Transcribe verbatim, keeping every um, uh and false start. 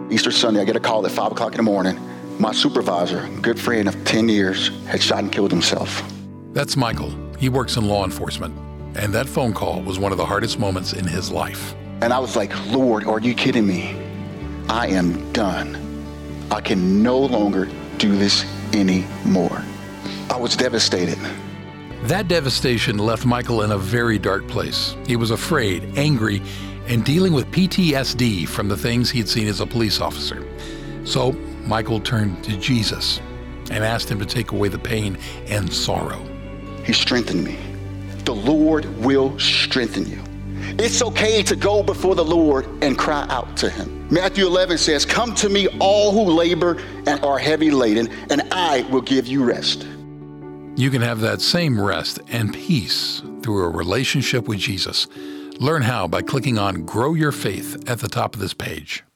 Easter Sunday, I get a call at five o'clock in the morning. My supervisor, good friend of ten years, had shot and killed himself. That's Michael. He works in law enforcement. And that phone call was one of the hardest moments in his life. And I was like, Lord, are you kidding me? I am done. I can no longer do this anymore. I was devastated. That devastation left Michael in a very dark place. He was afraid, angry, and dealing with P T S D from the things he'd seen as a police officer. So Michael turned to Jesus and asked him to take away the pain and sorrow. He strengthened me. The Lord will strengthen you. It's okay to go before the Lord and cry out to him. Matthew eleven says, come to me all who labor and are heavy laden, and I will give you rest. You can have that same rest and peace through a relationship with Jesus. Learn how by clicking on Grow Your Faith at the top of this page.